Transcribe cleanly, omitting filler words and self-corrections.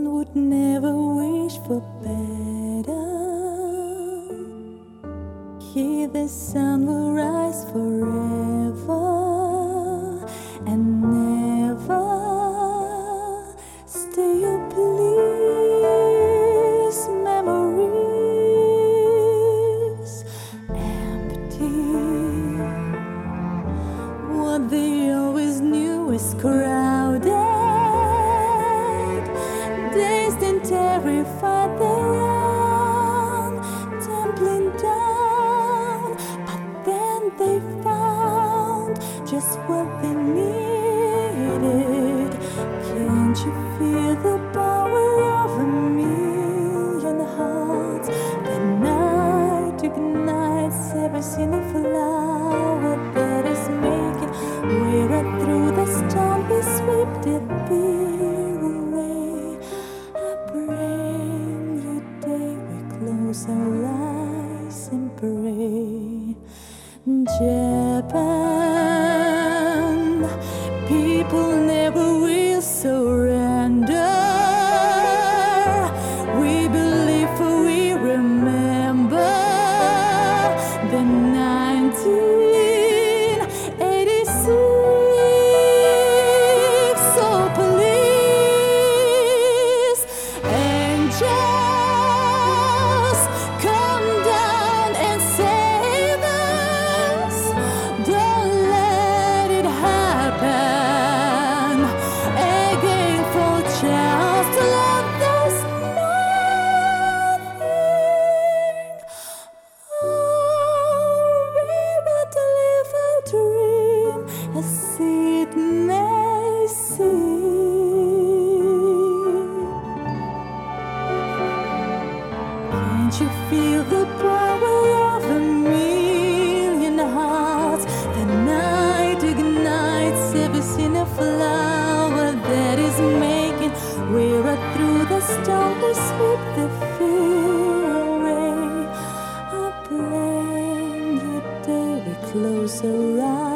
one would never wish for better. Here the sun will rise forever and never. Stay, oh please, memories empty. What they always knew is crowded. Dazed and terrified, they run, tumbling down. But then they found just what they needed. Can't you feel the power of a million hearts? The night ignites every single flower that is making way right through the storm. We sweep the fear away. I bring you day, we close our eyes and pray. Japan, people never will surrender. We believe, for we remember the 1986. So please, angels, come down and save us. Don't let it happen again for just to love. There's nothing. Oh, we want to live a dream as it may seem. Can't you feel the power of a million hearts? The night ignites every single flower that is making way right through the storm. We sweep the fear away. I bring you day, we close our eyes.